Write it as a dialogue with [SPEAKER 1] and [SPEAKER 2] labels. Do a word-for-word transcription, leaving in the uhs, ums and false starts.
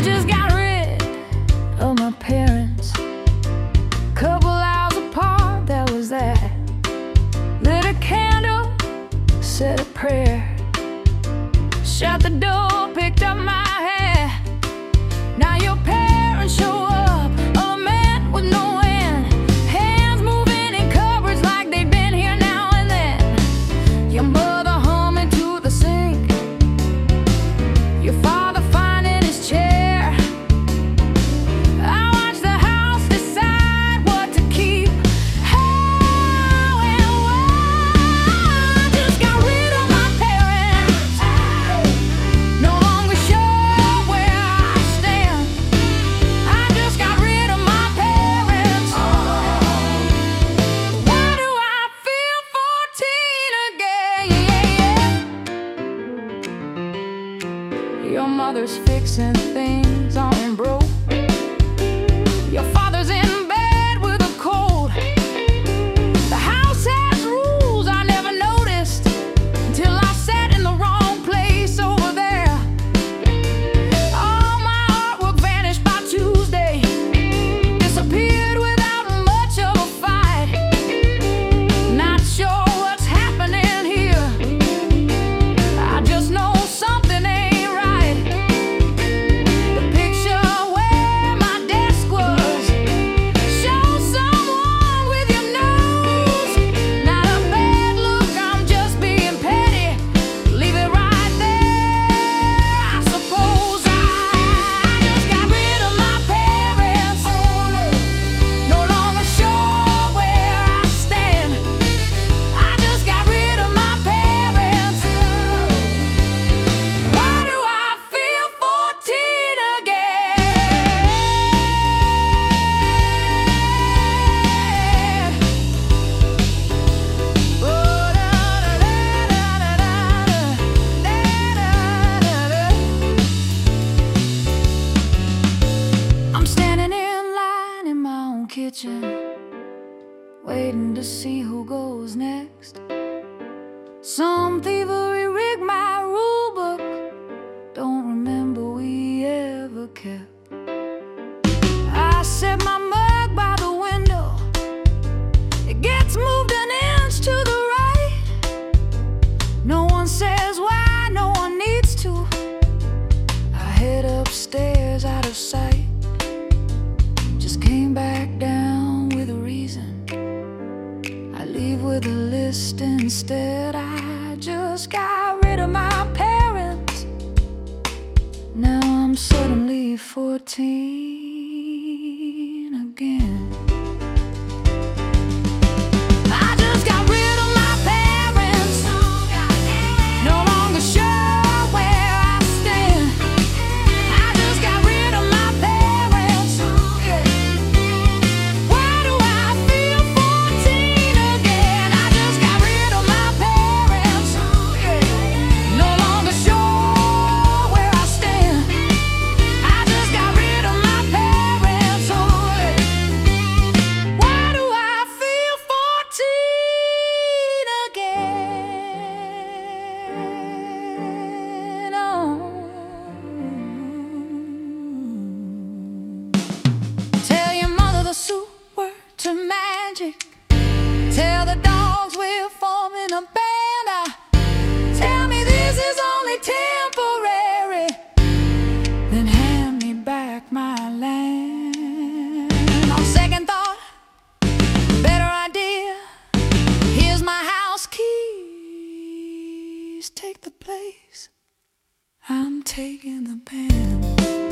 [SPEAKER 1] just got rid of my parents. Couple hours apart, that was that. Lit a candle, said a prayer. Shut the door, picked up my hair. Now your parents show up, a man with no end. Hands moving in cupboards like they've been here now and then. Your mother humming to the sink. Your father finding his chair. I watch the house decide what to keep. How and why. I just got rid of my parents. No longer sure where I stand. I just got rid of my parents. Why do I feel fourteen again? Your mother's fixing things on broke. Your father's in bed with a cold. The house has rules I never noticed until I sat in the wrong place over there. All my artwork vanished by Tuesday. Disappeared without much of a fight. Not sure what's happening here. I just know something ain't right. The picture where my desk was shows someone with your nose. Not a bad look, I'm just being petty. Leave it right there. I suppose I just got rid of my parents. No longer sure where I stand. I just got rid of my parents. Why do I feel fourteen again? Oh, da, da, da, da, da, da. I'm standing in line in my own kitchen, waiting to see who goes next. Some thievery rigged my rule book. Don't remember we ever kept. I set my mug by the window. It gets moved an inch to the right. No one says why, no one needs to. I head upstairs out of sight. Just came back down with a reason. I leave with a list instead. I just got rid of my parents. Now I'm suddenly fourteen again. I just got rid of my parents. No longer sure where I stand. I just got rid of my parents. Why do I feel fourteen again? I just got rid of my parents. No longer sure where I stand. I just got rid of my parents. Why do I feel fourteen again? Oh. Tell your mother the soup word to magic. Tell the dogs we're forming a band. Ah, tell me this is only temporary. Then hand me back my land. On second thought, better idea. Here's my house keys. Take the place. I'm taking the pen.